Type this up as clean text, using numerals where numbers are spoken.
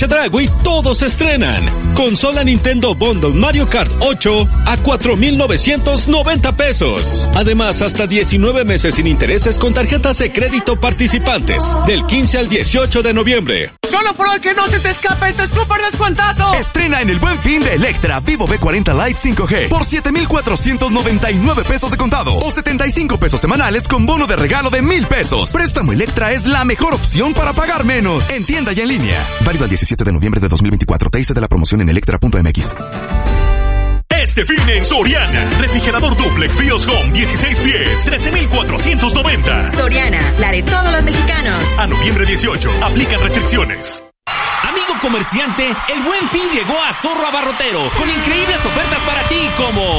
Chedraui todos se estrenan. Consola Nintendo Bundle Mario Kart 8 a 4,990 pesos. Además, hasta 19 meses sin intereses con tarjetas de crédito participantes. Del 15 al 18 de noviembre. Solo por hoy que no se te escape este súper descuentazo. Estrena en el Buen Fin de Electra Vivo V40 Lite 5G por 7,499 pesos de contado o 75 pesos semanales con bono de regalo de 1,000 pesos. Préstamo Electra es la mejor opción para pagar menos. En tienda y en línea. Válido al 17 de noviembre de 2024. TIC de la promoción en electra.mx. Este fin en Soriana. Refrigerador Duplex Bios Home 16 pies, 13,490. Soriana, la de todos los mexicanos. A noviembre 18, aplican restricciones. Amigo comerciante, el Buen Fin llegó a Zorro Abarrotero con increíbles ofertas para ti como